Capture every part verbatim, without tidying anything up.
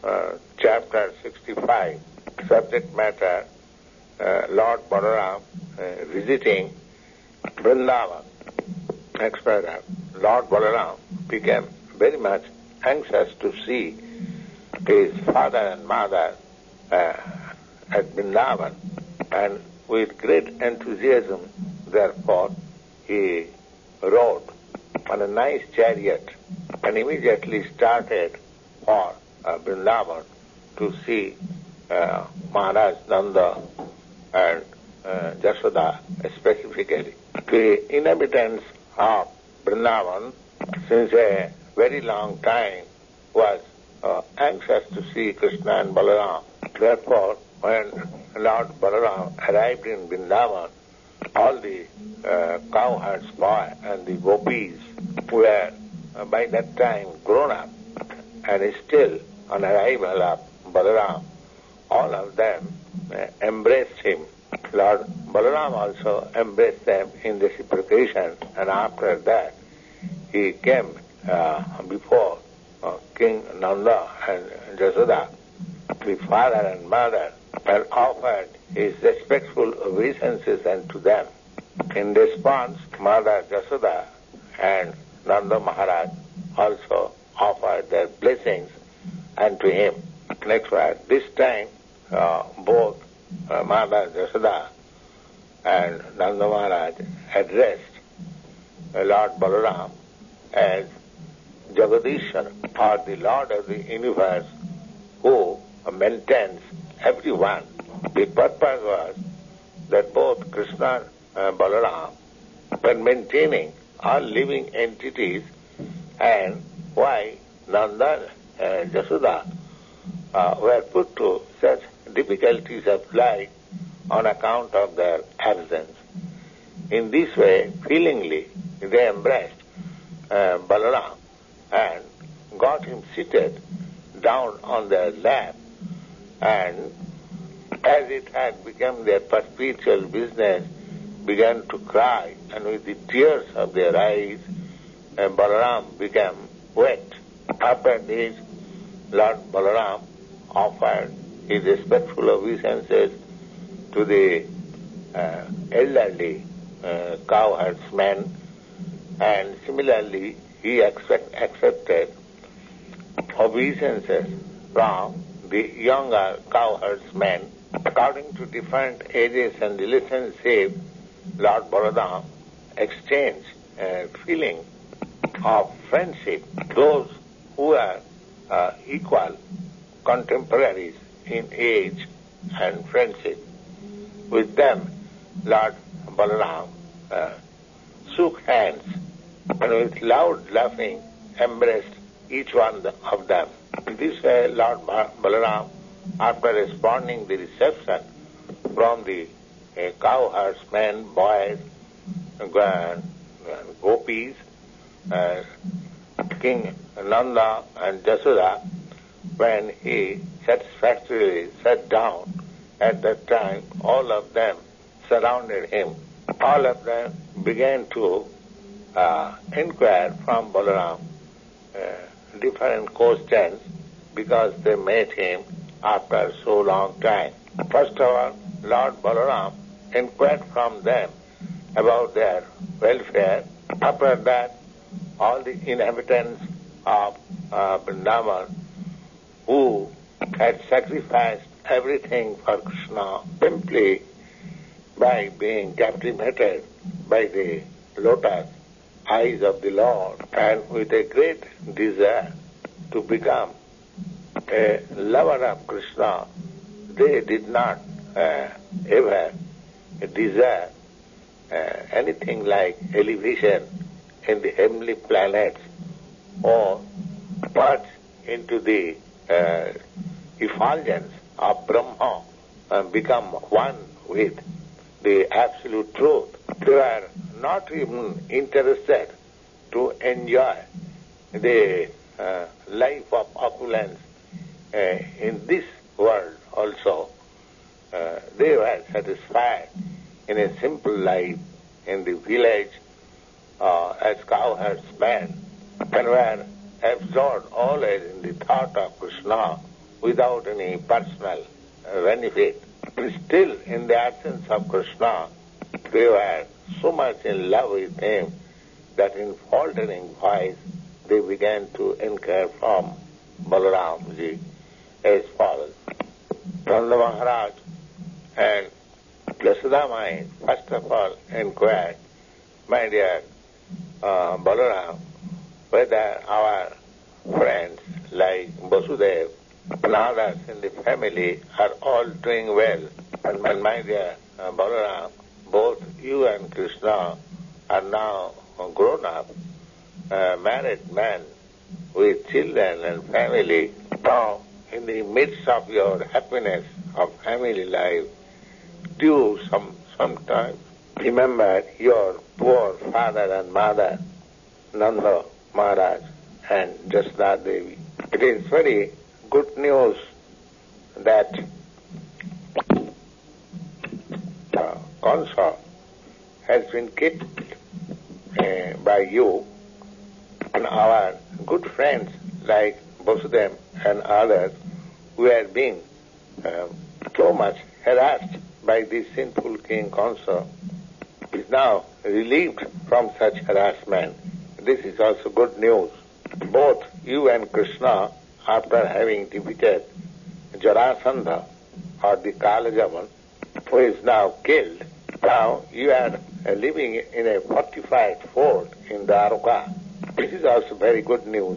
uh, chapter sixty-five, subject matter, uh, Lord Balaram uh, visiting Vrindavan. Explainer. Lord Balaram became very much anxious to see his father and mother uh, at Vrindavan, and with great enthusiasm, therefore, he rode on a nice chariot and immediately started for uh, Vrindavan to see uh, Maharaj Nanda and uh, Jashoda specifically. The inhabitants of Vrindavan, since a very long time, was uh, anxious to see Krishna and Balaram. Therefore, when Lord Balaram arrived in Vrindavan, all the uh, cowherds boy and the gopis were uh, by that time grown up, and still on arrival of Balaram, all of them uh, embraced him. Lord Balaram also embraced them in reciprocation, and after that he came uh, before uh, King Nanda and Jashoda, the father and mother, and offered his respectful obeisances unto them. In response, Mother Jashoda and Nanda Maharaj also offered their blessings unto him. Next word, this time uh, both uh, Mother Jashoda and Nanda Maharaj addressed uh, Lord Balaram as Jagadishwar, or the Lord of the universe, who maintains everyone. The purpose was that both Krishna and Balaram were maintaining all living entities, and why Nanda and Jashoda uh, were put to such difficulties of life on account of their absence. In this way, feelingly, they embraced uh, Balaram and got him seated down on their lap, and as it had become their perpetual business, began to cry, and with the tears of their eyes, uh, Balaram became wet. After this, Lord Balaram offered his respectful obeisances to the uh, elderly uh, cowherdsmen, and similarly he accept, accepted obeisances from the younger cowherdsmen. According to different ages and relationships, Lord Balaram exchanged a feeling of friendship. Those who are uh, equal contemporaries in age and friendship, with them Lord Balaram uh, shook hands and with loud laughing embraced each one of them. In this way, Lord Balaram, after responding the reception from the uh, cowherdsmen, boys, and uh, gopis, uh, King Nanda and Jashoda, when he satisfactorily sat down, at that time all of them surrounded him. All of them began to uh, inquire from Balaram uh, different questions, because they met him after so long time. First of all, Lord Balaram inquired from them about their welfare. After that, all the inhabitants of uh, Vrindavan who had sacrificed everything for Krishna simply by being captivated by the lotus eyes of the Lord, and with a great desire to become a lover of Krishna, they did not uh, ever desire uh, anything like elevation in the heavenly planets, or merge into the uh, effulgence of Brahma and become one with the absolute truth. They are not even interested to enjoy the uh, life of opulence uh, in this world also. Uh, they were satisfied in a simple life in the village uh, as cowherdsmen, and were absorbed always in the thought of Krishna without any personal benefit. Still, in the absence of Krishna, they were so much in love with him that in faltering voice they began to inquire from Balaramji as follows. Nanda Maharaj and Yashoda Mai first of all inquired, my dear uh, Balaram, whether our friends like Vasudev and others in the family are all doing well. And my dear uh, Balaram, both you and Krishna are now grown up, uh, married men with children and family. Now, in the midst of your happiness of family life, do you some sometimes remember your poor father and mother, Nanda Maharaj and Jasna Devi? It is very good news that uh, Kansa has been killed uh, by you, and our good friends like Vasudeva and others who have been uh, so much harassed by this sinful king Kansa is now relieved from such harassment. This is also good news. Both you and Krishna, after having defeated Jarasandha or the Kalajavan, who is now killed, now you are living in a fortified fort in Dwarka. This is also very good news.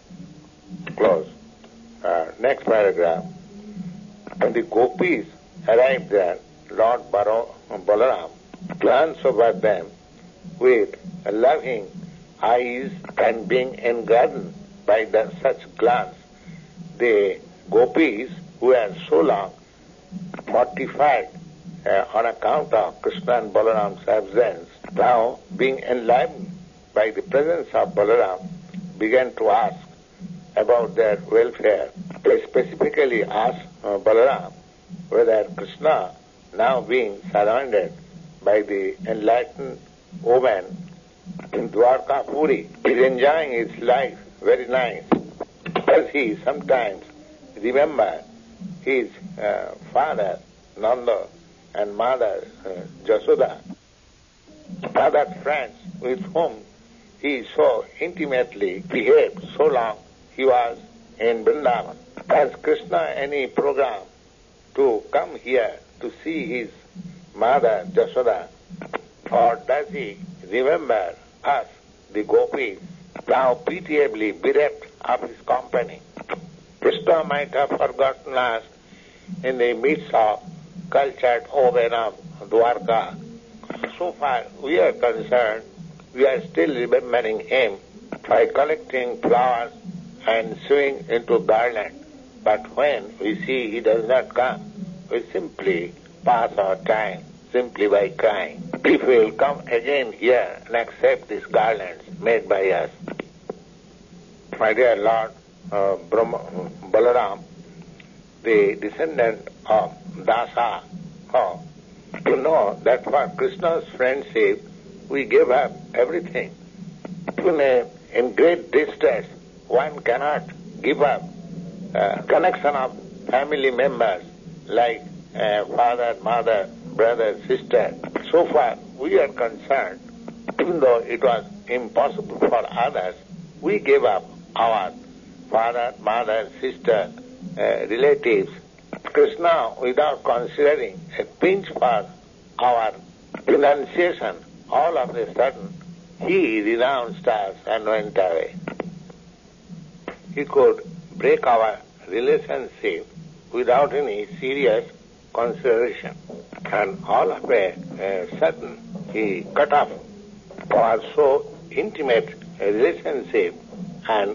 Close. Uh, next paragraph. When the gopis arrived there, Lord Baro, Balaram glanced over them with loving eyes, and being engardened by the, such glance, the gopis, who were so long mortified uh, on account of Krishna and Balaram's absence, now being enlivened by the presence of Balaram, began to ask about their welfare. They specifically asked uh, Balaram whether Krishna, now being surrounded by the enlightened woman in Dwarka Puri, is enjoying his life very nice. Does he sometimes remember his uh, father, Nanda, and mother, uh, Jashoda, other friends with whom he so intimately behaved so long he was in Vrindavan? Has Krishna any program to come here to see his mother, Jashoda? Or does he remember us, the gopis, now pitiably bereft of his company? Krishna might have forgotten us in the midst of cultured women of Dwarka. So far we are concerned, we are still remembering him by collecting flowers and sewing into garland. But when we see he does not come, we simply pass our time simply by crying. If we will come again here and accept these garlands made by us. My dear Lord uh, Brahma, Balaram, the descendant of Dasa, oh, to know that for Krishna's friendship we gave up everything. Even uh, in great distress, one cannot give up uh, connection of family members like uh, father, mother, brother, sister. So far we are concerned, even though it was impossible for others, we gave up our father, mother, sister, uh, relatives. Krishna, without considering a pinch for our renunciation, all of a sudden he renounced us and went away. He could break our relationship without any serious consideration, and all of a, a sudden he cut off our so intimate a relationship and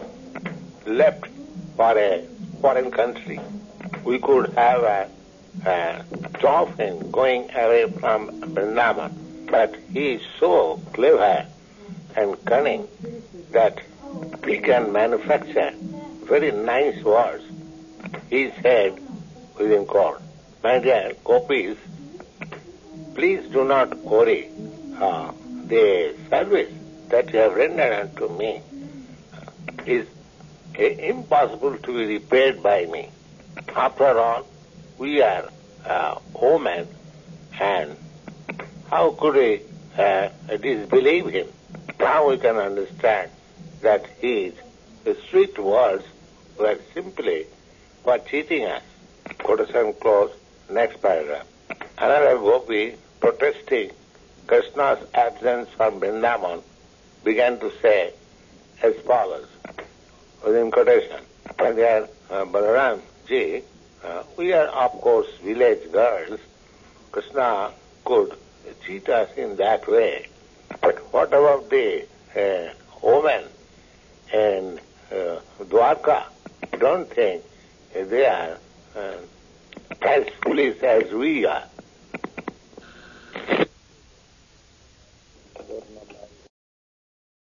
left for a foreign country. We could have a, a job in going away from Vrindavan, but he is so clever and cunning that he can manufacture very nice words. He said within court, my dear gopis, please do not worry. Uh, the service that you have rendered unto me is impossible to be repaid by me. After all, we are uh, women, and how could we uh, disbelieve him? Now we can understand that his sweet words were simply for cheating us. Quotation close, next paragraph. Another gopi, protesting Krishna's absence from Vrindavan, began to say as follows, within quotation, My dear uh, Balaram ji, uh, we are of course village girls. Krishna could cheat us in that way. But what about the uh, women in uh, Dwarka? Don't think they are uh, as foolish as we are.